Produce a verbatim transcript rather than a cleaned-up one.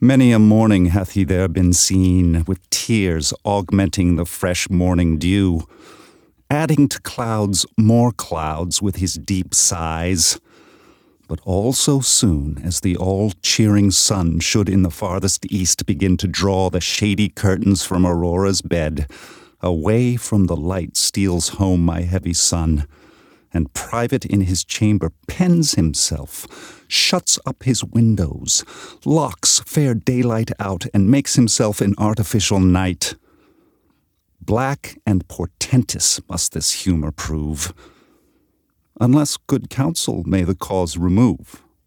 Many a morning hath he there been seen, with tears augmenting the fresh morning dew, adding to clouds more clouds with his deep sighs. But all so soon as the all-cheering sun should in the farthest east begin to draw the shady curtains from Aurora's bed, away from the light steals home my heavy son, and private in his chamber pens himself, shuts up his windows, locks fair daylight out, and makes himself an artificial night. Black and portentous must this humour prove, unless good counsel may the cause remove.